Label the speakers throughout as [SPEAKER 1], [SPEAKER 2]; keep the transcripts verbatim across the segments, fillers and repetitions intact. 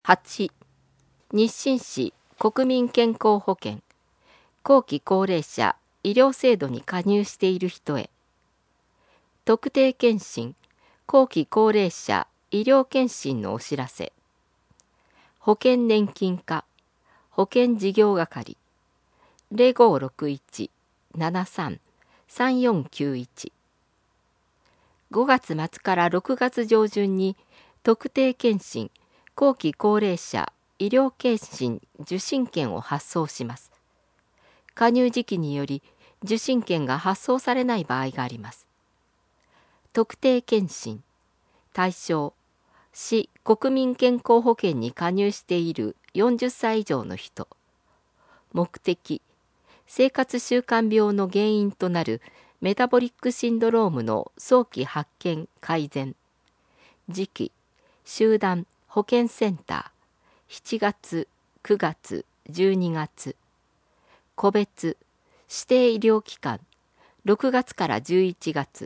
[SPEAKER 1] はち. 日清市国民健康保険後期高齢者医療制度に加入している人へ。特定健診後期高齢者医療健診のお知らせ。保険年金課保険事業係 ゼロごろくいち ななさん さんよんきゅういち。ごがつ末からろくがつ上旬に特定健診後期高齢者医療健診受診券を発送します。加入時期により受診券が発送されない場合があります。特定健診対象市国民健康保険に加入しているよんじゅっさい以上の人。目的生活習慣病の原因となるメタボリックシンドロームの早期発見改善。時期集団保健センターしちがつくがつじゅうにがつ。個別指定医療機関ろくがつからじゅういちがつ。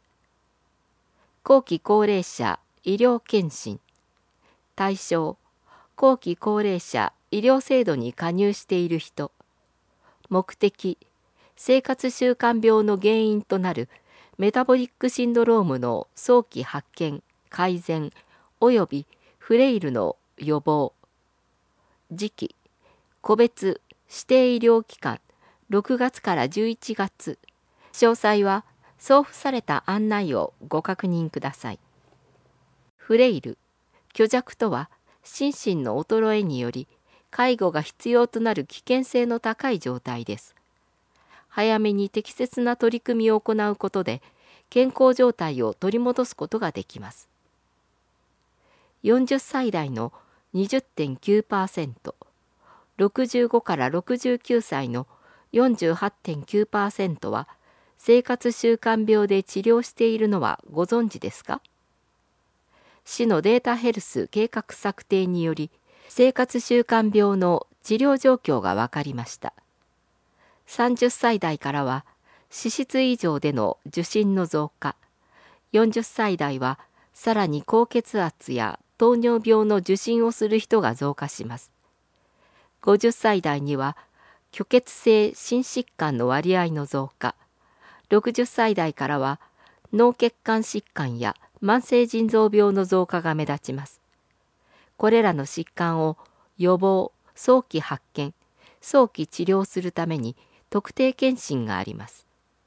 [SPEAKER 1] 後期高齢者医療健診対象後期高齢者医療制度に加入している人。目的生活習慣病の原因となるメタボリックシンドロームの早期発見改善およびフレイルの予防。時期個別指定医療機関ろくがつからじゅういちがつ。詳細は送付された案内をご確認ください。フレイル虚弱とは心身の衰えにより介護が必要となる危険性の高い状態です。早めに適切な取り組みを行うことで健康状態を取り戻すことができます。よんじゅっさい代の にじゅってんきゅうパーセント、ろくじゅうごからろくじゅうきゅうさいの よんじゅうはちてんきゅうパーセント は生活習慣病で治療しているのはご存知ですか？市のデータヘルス計画策定により生活習慣病の治療状況が分かりました。さんじゅっさい代からは脂質異常での受診の増加、よんじゅっさい代はさらに高血圧や糖尿病の受診をする人が増加します。ごじゅっさい代には虚血性心疾患の割合の増加、ろくじゅっさい代からは脳血管疾患や慢性腎臓病の増加が目立ちます。これらの疾患を予防、早期発見、早期治療するために特定健診があります。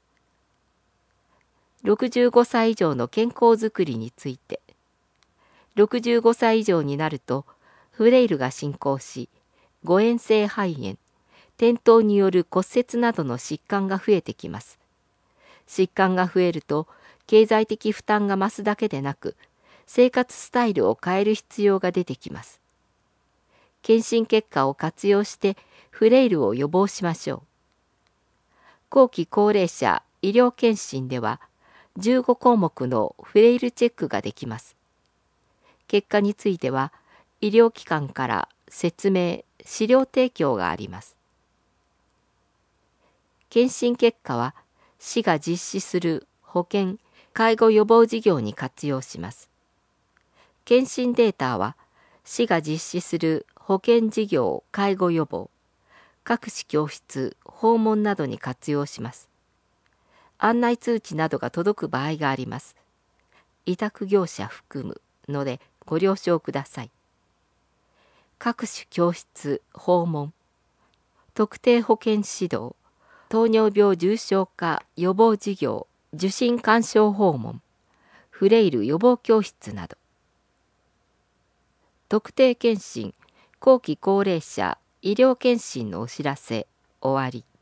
[SPEAKER 1] ろくじゅうごさい以上の健康づくりについて。ろくじゅうごさい以上になるとフレイルが進行し、誤嚥性肺炎、転倒による骨折などの疾患が増えてきます。疾患が増えると経済的負担が増すだけでなく、生活スタイルを変える必要が出てきます。検診結果を活用してフレイルを予防しましょう。後期高齢者医療検診ではじゅうごこうもくのフレイルチェックができます。結果については医療機関から説明、資料提供があります。検診結果は市が実施する保健・介護予防事業に活用します。検診データは市が実施する保健事業・介護予防、各種教室、訪問などに活用します。案内通知などが届く場合があります。委託業者含むのでご了承ください。各種教室、訪問、特定保健指導、糖尿病重症化予防事業、受診鑑賞訪問、フレイル予防教室など。特定健診後期高齢者医療健診のお知らせ終わり。